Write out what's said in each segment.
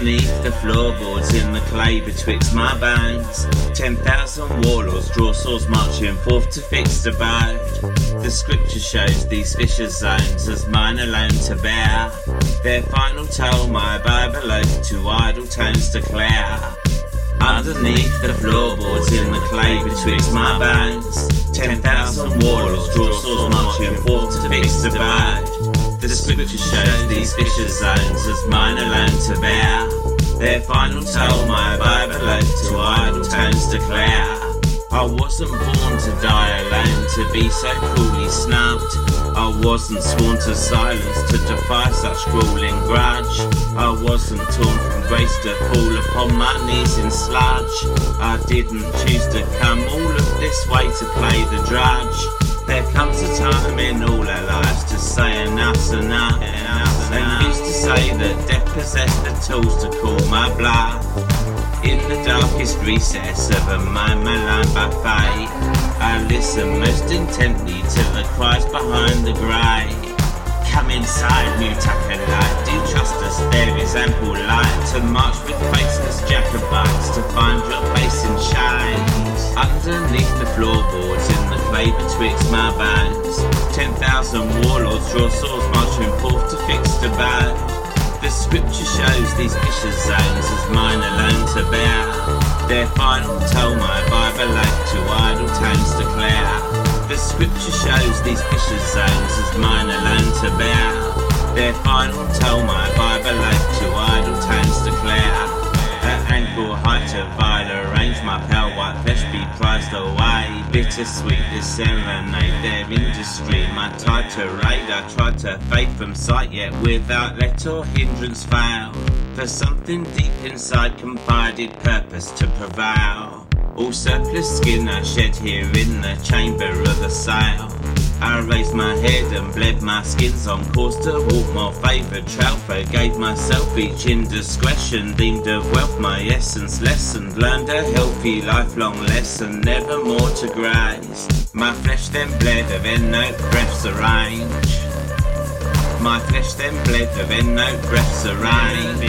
Underneath the floorboards in the clay betwixt my bones, 10,000 warlords draw swords marching forth to fix the abode. The scripture shows these vicious zones as mine alone to bear. Their final toll my Bible oath to idle tones declare. Underneath the floorboards in the clay betwixt my bones, 10,000 warlords draw swords marching forth to fix the abode. The scripture shows these vicious zones as mine alone to bear. Their final toll my Bible oath to idle tones declare. I wasn't born to die alone, to be so cruelly snubbed. I wasn't sworn to silence, to defy such grueling grudge. I wasn't torn from grace to fall upon my knees in sludge. I didn't choose to come all of this way to play the drudge. There comes a time in all our lives to say enough's enough. And used to say that death possessed the tools to call my bluff. In the darkest recess of a mind maligned by fate, I listen most intently to the cries behind the grey. Come inside, new acolyte, do trust us, there is ample light to march with faceless Jacobites to find your place in chains. Underneath the floorboards in the clay betwixt my bones, 10,000 warlords draw swords marching forth to fix the abode. The scripture shows these vicious zones as mine alone to bear. Their final toll my Bible oath to idle tones declare. The scripture shows these vicious zones as mine alone to bear. Their final toll my Bible oath to idle tones declare. At ankle height to vile arrange my pale white flesh be prized away. Bittersweet this serenade, their industry my tide to raid. I tried to fade from sight yet without let or hindrance fail. For something deep inside confided purpose to prevail. All surplus skin I shed here in the chamber of the sail. I raised my head and bled my skins on course to walk more favoured trail. Forgave myself each indiscretion, deemed of wealth my essence lessened. Learned a healthy lifelong lesson, never more to graze. My flesh then bled of end note breaths arrange. My flesh then bled of end note breaths arrange.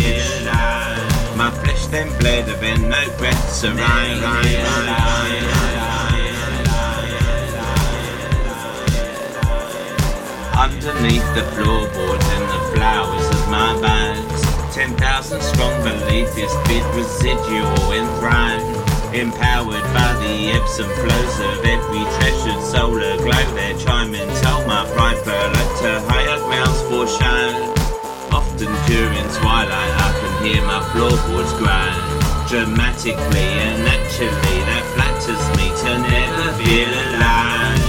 My flesh then bled of end note breaths arrange. Underneath the floorboards and the flowers of my bones, 10,000 strong belief is bid residual enthroned. Empowered by the ebbs and flows of every treasured soul aglow, their chiming toll my pride furloughed to higher grounds foreshown. Often during twilight I can hear my floorboards groan. Dramatically and naturally that flatters me to never feel alone.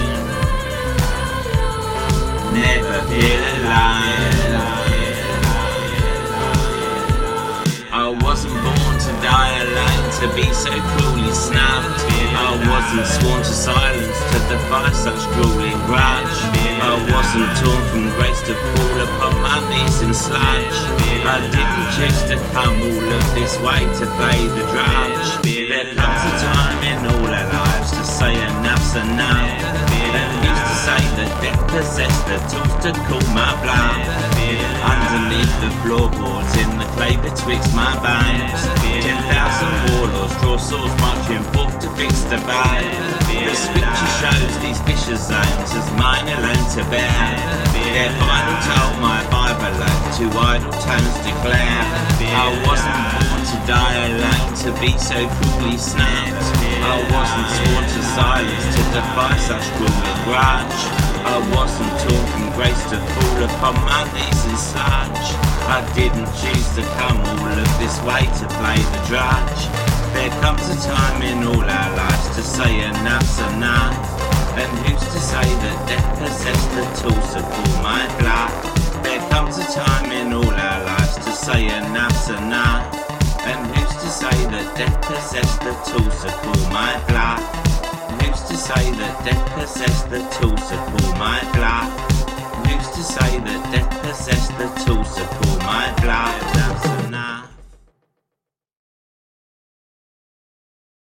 Never feel alone. I wasn't born to die alone, to be so cruelly snubbed. I wasn't sworn to silence, to defy such grueling grudge. I wasn't torn from grace to fall upon my knees in sludge. I didn't choose to come all of this way to play the drudge. There comes a time in all our lives to say enough's enough. And used to say that death possessed the tools to call my bluff. Underneath the floorboards in the clay betwixt my bones, 10,000 warlords draw swords marching forth to fix the abode. The scripture shows these vicious zones as mine alone to bear. Their final toll my Bible oath to idle tones declare. I wasn't born to die alone, to be so cruelly snubbed. I wasn't sworn to silence, to defy such grueling grudge. I wasn't torn from grace to fall upon my knees in sludge. I didn't choose to come all of this way to play the drudge. There comes a time in all our lives to say enough's enough. And who's to say that death possessed the tools to call my bluff? There comes a time in all our lives to say enough's enough. And who's to say that death possessed the tools to call my bluff? Who's to say that death possessed the tools to call my bluff? Who's to say that death possessed the tools to call my bluff?